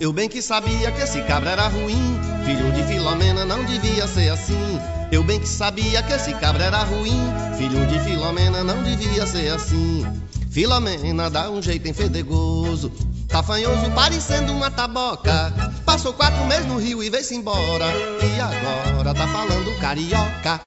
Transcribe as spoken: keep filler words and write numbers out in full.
Eu bem que sabia que esse cabra era ruim, filho de Filomena não devia ser assim. Eu bem que sabia que esse cabra era ruim, filho de Filomena não devia ser assim. Filomena dá um jeito enfedegoso, tafanhoso parecendo uma taboca. Passou quatro meses no Rio e veio-se embora, e agora tá falando carioca.